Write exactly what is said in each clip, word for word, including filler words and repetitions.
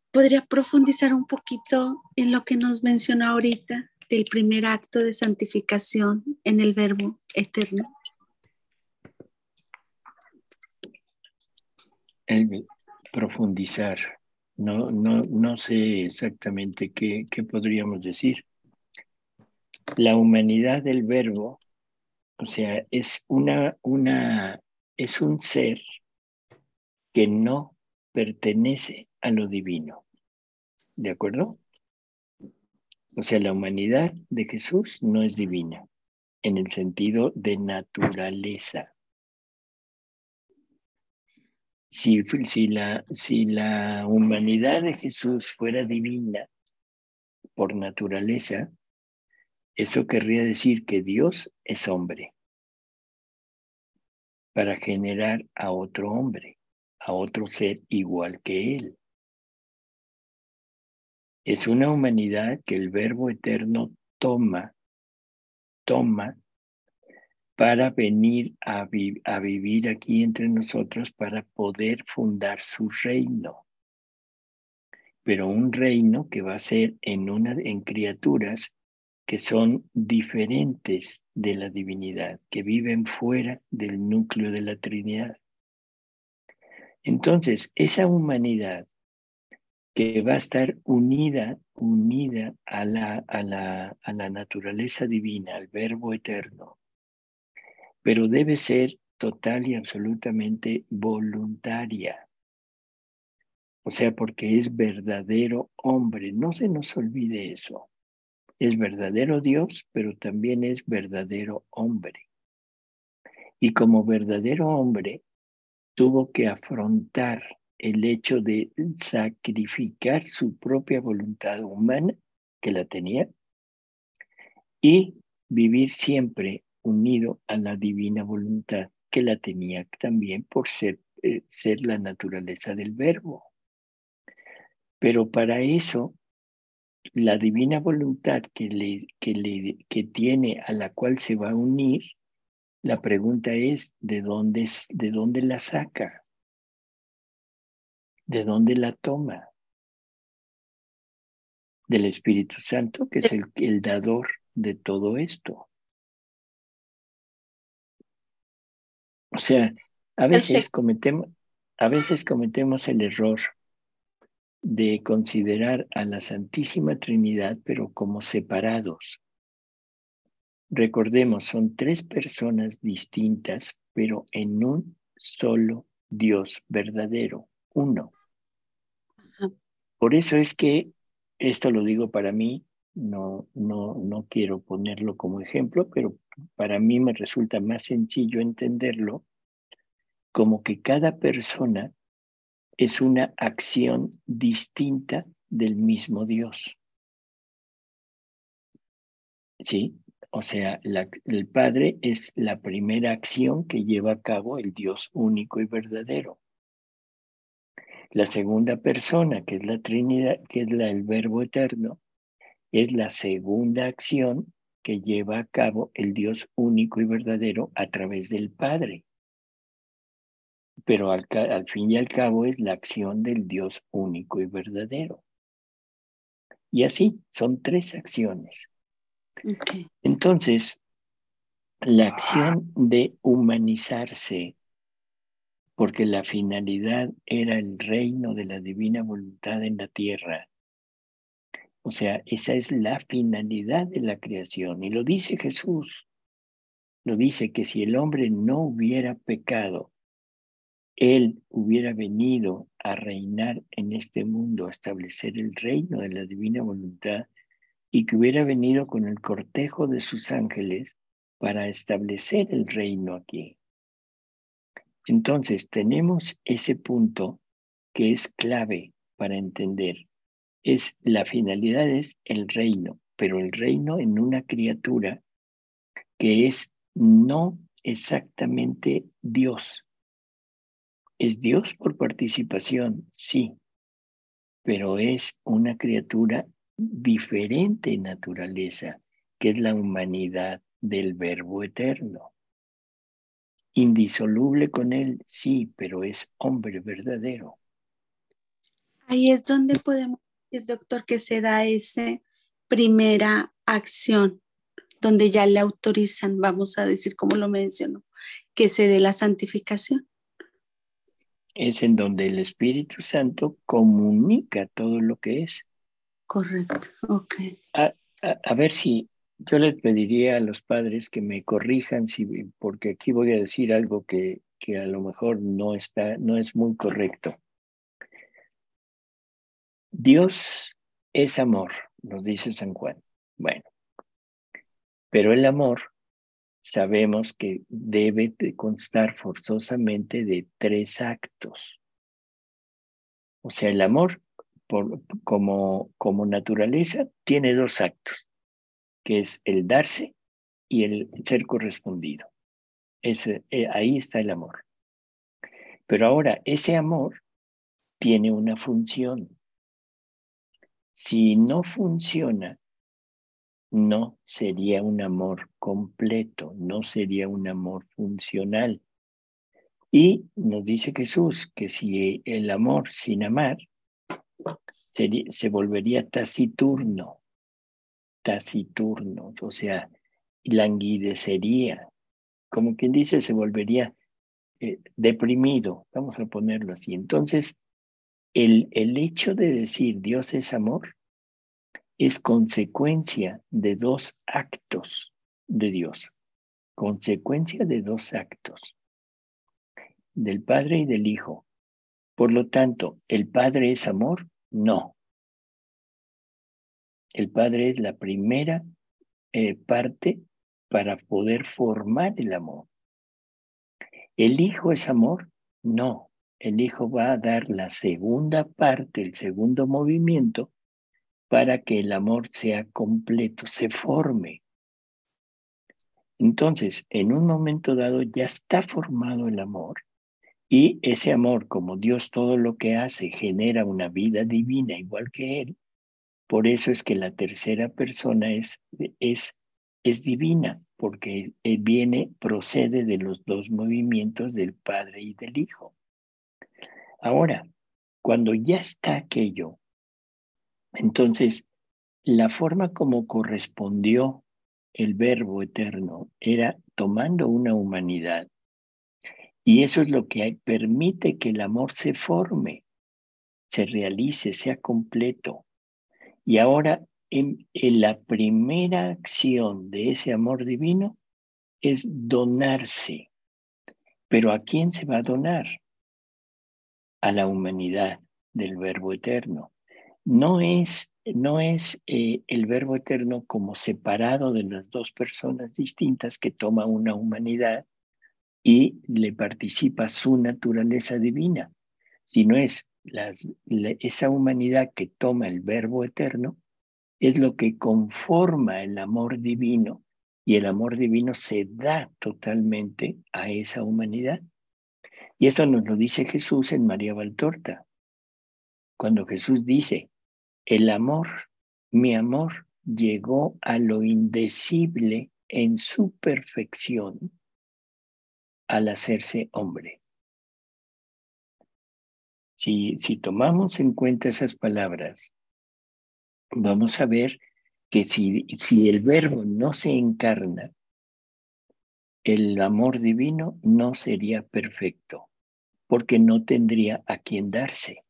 ¿podría profundizar un poquito en lo que nos mencionó ahorita del primer acto de santificación en el Verbo eterno? El profundizar. No, no, no sé exactamente qué, qué podríamos decir. La humanidad del Verbo, o sea, es una, una, es un ser que no pertenece a lo divino. ¿De acuerdo? O sea, la humanidad de Jesús no es divina en el sentido de naturaleza. Si, si, la, si la humanidad de Jesús fuera divina por naturaleza, eso querría decir que Dios es hombre para generar a otro hombre, a otro ser igual que él. Es una humanidad que el Verbo eterno toma, toma para venir a, vi a vivir aquí entre nosotros para poder fundar su reino. Pero un reino que va a ser en, una, en criaturas que son diferentes de la divinidad, que viven fuera del núcleo de la Trinidad. Entonces, esa humanidad que va a estar unida, unida a la, a la, a la naturaleza divina, al Verbo eterno, pero debe ser total y absolutamente voluntaria. O sea, porque es verdadero hombre. No se nos olvide eso. Es verdadero Dios, pero también es verdadero hombre. Y como verdadero hombre, tuvo que afrontar el hecho de sacrificar su propia voluntad humana, que la tenía, y vivir siempre unido a la divina voluntad, que la tenía también por ser, eh, ser la naturaleza del Verbo. Pero para eso, la divina voluntad que, le, que, le, que tiene, a la cual se va a unir, la pregunta es, ¿de dónde, de dónde la saca? ¿De dónde la toma? Del Espíritu Santo, que es el, el dador de todo esto. O sea, a veces cometemos, a veces cometemos el error de considerar a la Santísima Trinidad, pero como separados. Recordemos, son tres personas distintas, pero en un solo Dios verdadero, uno. Ajá. Por eso es que, esto lo digo para mí, no, no, no quiero ponerlo como ejemplo, pero para mí me resulta más sencillo entenderlo como que cada persona es una acción distinta del mismo Dios. ¿Sí? O sea, la, el Padre es la primera acción que lleva a cabo el Dios único y verdadero. La segunda persona, que es la Trinidad, que es la, el Verbo eterno, es la segunda acción que lleva a cabo el Dios único y verdadero a través del Padre. Pero al, al fin y al cabo es la acción del Dios único y verdadero. Y así, son tres acciones. Okay. Entonces, la acción de humanizarse, porque la finalidad era el reino de la divina voluntad en la tierra. O sea, esa es la finalidad de la creación. Y lo dice Jesús. Lo dice que si el hombre no hubiera pecado, él hubiera venido a reinar en este mundo, a establecer el reino de la divina voluntad, y que hubiera venido con el cortejo de sus ángeles para establecer el reino aquí. Entonces, tenemos ese punto que es clave para entender. Es, la finalidad es el reino, pero el reino en una criatura que es no exactamente Dios. Es Dios por participación, sí, pero es una criatura diferente en naturaleza, que es la humanidad del Verbo eterno. Indisoluble con él, sí, pero es hombre verdadero. Ahí es donde podemos decir, doctor, que se da esa primera acción, donde ya le autorizan, vamos a decir como lo mencionó, que se dé la santificación. Es en donde el Espíritu Santo comunica todo lo que es. Correcto, ok. A, a, a ver si yo les pediría a los padres que me corrijan, si, porque aquí voy a decir algo que, que a lo mejor no está, no es muy correcto. Dios es amor, nos dice San Juan. Bueno, pero el amor sabemos que debe de constar forzosamente de tres actos. O sea, el amor por, como, como naturaleza tiene dos actos, que es el darse y el ser correspondido. Ese, eh, ahí está el amor. Pero ahora, ese amor tiene una función. Si no funciona, no sería un amor completo, no sería un amor funcional. Y nos dice Jesús que si el amor sin amar sería, se volvería taciturno, taciturno, o sea, languidecería, como quien dice, se volvería eh, deprimido, vamos a ponerlo así. Entonces, el, el hecho de decir Dios es amor es consecuencia de dos actos de Dios, consecuencia de dos actos, del Padre y del Hijo. Por lo tanto, ¿el Padre es amor? No. El Padre es la primera eh, parte para poder formar el amor. ¿El Hijo es amor? No. El Hijo va a dar la segunda parte, el segundo movimiento, para que el amor sea completo, se forme. Entonces, en un momento dado ya está formado el amor y ese amor, como Dios todo lo que hace genera una vida divina igual que Él, por eso es que la tercera persona es, es, es divina, porque Él viene, procede de los dos movimientos del Padre y del Hijo. Ahora, cuando ya está aquello, entonces la forma como correspondió el Verbo eterno era tomando una humanidad. Y eso es lo que permite que el amor se forme, se realice, sea completo. Y ahora, en, en la primera acción de ese amor divino es donarse. ¿Pero a quién se va a donar? A la humanidad del Verbo eterno. No es, no es eh, el Verbo eterno como separado de las dos personas distintas que toma una humanidad y le participa su naturaleza divina, sino es las, la, esa humanidad que toma el Verbo eterno, es lo que conforma el amor divino y el amor divino se da totalmente a esa humanidad. Y eso nos lo dice Jesús en María Valtorta, cuando Jesús dice, el amor, mi amor, llegó a lo indecible en su perfección al hacerse hombre. Si, si tomamos en cuenta esas palabras, vamos a ver que si, si el verbo no se encarna, el amor divino no sería perfecto, porque no tendría a quien darse.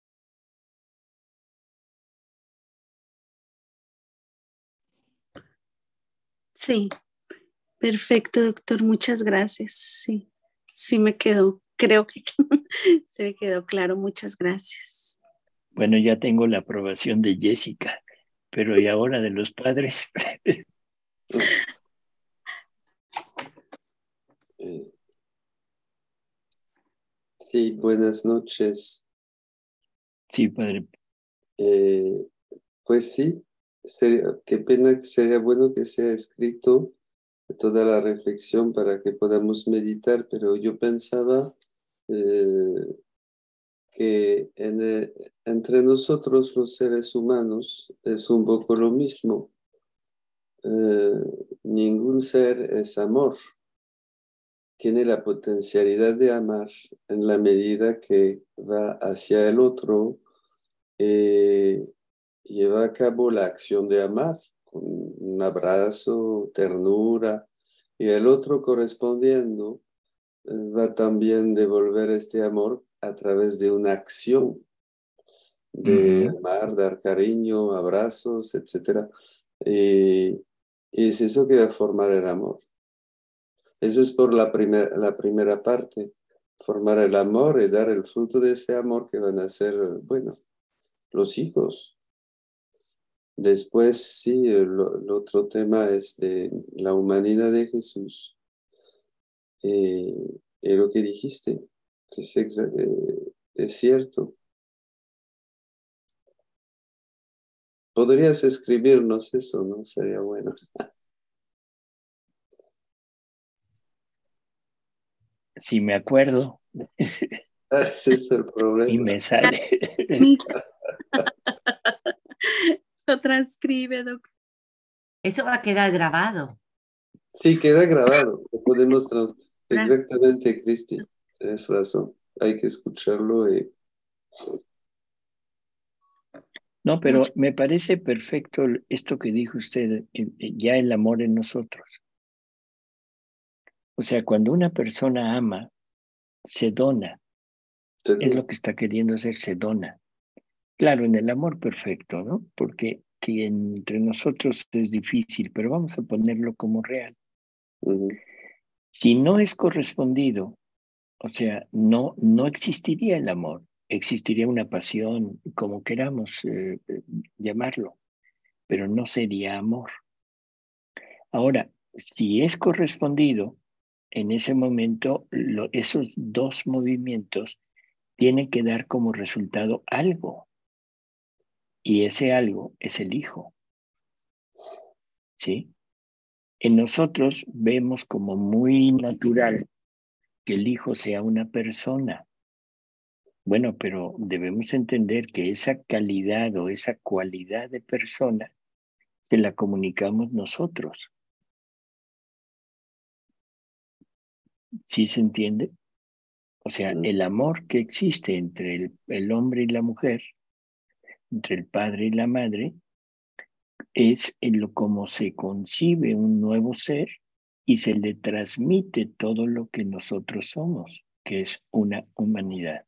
Sí, perfecto, doctor. Muchas gracias. Sí, sí me quedó. Creo que se me quedó claro. Muchas gracias. Bueno, ya tengo la aprobación de Jessica, pero ¿y ahora de los padres? Eh, sí, buenas noches. Sí, padre. Eh, pues sí, sería, qué pena que sería bueno que sea escrito toda la reflexión para que podamos meditar, pero yo pensaba eh, que en, eh, entre nosotros los seres humanos es un poco lo mismo. Eh, ningún ser es amor. Tiene la potencialidad de amar en la medida que va hacia el otro eh, lleva a cabo la acción de amar, con un abrazo, ternura, y el otro correspondiendo eh, va también devolver este amor a través de una acción de Ujú. amar, dar cariño, abrazos, etcétera. Y, y es eso que va a formar el amor. Eso es por la, primer, la primera parte, formar el amor y dar el fruto de ese amor que van a ser, bueno, los hijos. Después, sí, el, el otro tema es de la humanidad de Jesús. Eh, y lo que dijiste, que es, exa- eh, es cierto. Podrías escribirnos eso, ¿no? Sería bueno. Si me acuerdo Ese es el y problema. me sale. Lo transcribe, doctor. Eso va a quedar grabado. Sí, queda grabado. Lo podemos trans... Exactamente, Cristi. Tienes razón. Hay que escucharlo. Y... No, pero Mucho. me parece perfecto esto que dijo usted, ya el amor en nosotros. O sea, cuando una persona ama, se dona. Es lo que está queriendo hacer, se dona. Claro, en el amor perfecto, ¿no? Porque que entre nosotros es difícil, pero vamos a ponerlo como real. Uh-huh. Si no es correspondido, o sea, no, no existiría el amor, existiría una pasión, como queramos eh, llamarlo, pero no sería amor. Ahora, si es correspondido, en ese momento lo, esos dos movimientos tienen que dar como resultado algo, y ese algo es el hijo, ¿sí? En nosotros vemos como muy natural que el hijo sea una persona. Bueno, pero debemos entender que esa calidad o esa cualidad de persona se la comunicamos nosotros. ¿Sí se entiende? O sea, Uh-huh. el amor que existe entre el, el hombre y la mujer, entre el padre y la madre, es en lo como se concibe un nuevo ser y se le transmite todo lo que nosotros somos, que es una humanidad.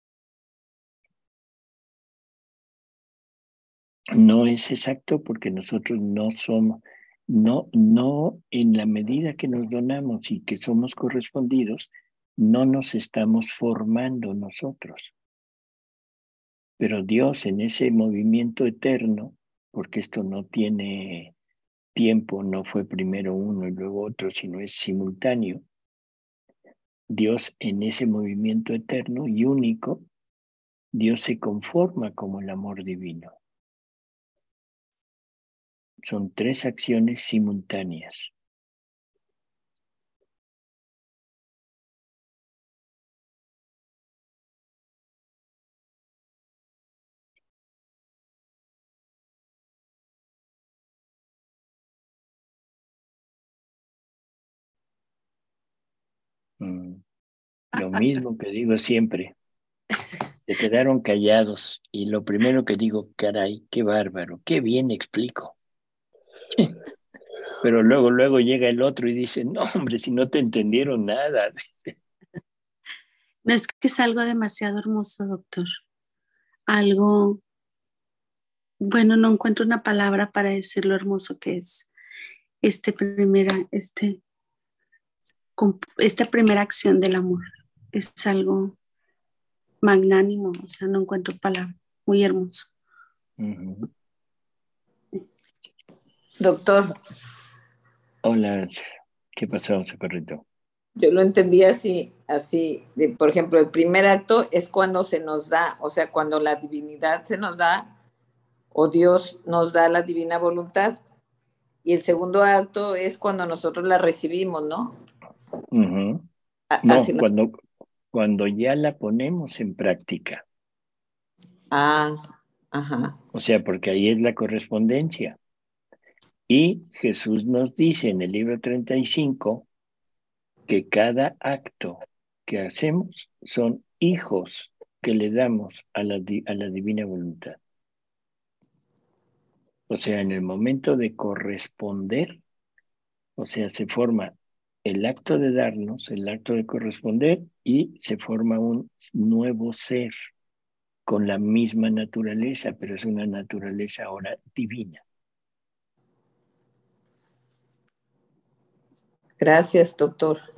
No es exacto porque nosotros no somos, no, no en la medida que nos donamos y que somos correspondidos, no nos estamos formando nosotros. Pero Dios en ese movimiento eterno, porque esto no tiene tiempo, no fue primero uno y luego otro, sino es simultáneo, Dios en ese movimiento eterno y único, Dios se conforma como el amor divino. Son tres acciones simultáneas. Mm. Lo mismo que digo siempre, se quedaron callados y lo primero que digo, caray, qué bárbaro, qué bien explico. Pero luego, luego llega el otro y dice, no, hombre, si no te entendieron nada. No es que es algo demasiado hermoso, doctor. Algo, bueno, no encuentro una palabra para decir lo hermoso que es este primera, este, esta primera acción del amor. Es algo magnánimo, o sea, no encuentro palabra. Muy hermoso. Uh-huh. Doctor, Hola, ¿qué pasó, socorrito? yo lo entendí así, así, de, por ejemplo, el primer acto es cuando se nos da, o sea, cuando la divinidad se nos da, o Dios nos da la divina voluntad, y el segundo acto es cuando nosotros la recibimos, ¿no? Uh-huh. Así No, lo... cuando, cuando ya la ponemos en práctica. Ah, ajá. O sea, porque ahí es la correspondencia. Y Jesús nos dice en el libro treinta y cinco que cada acto que hacemos son hijos que le damos a la, a la divina voluntad. O sea, en el momento de corresponder, o sea, se forma el acto de darnos, el acto de corresponder, y se forma un nuevo ser con la misma naturaleza, pero es una naturaleza ahora divina. Gracias, doctor.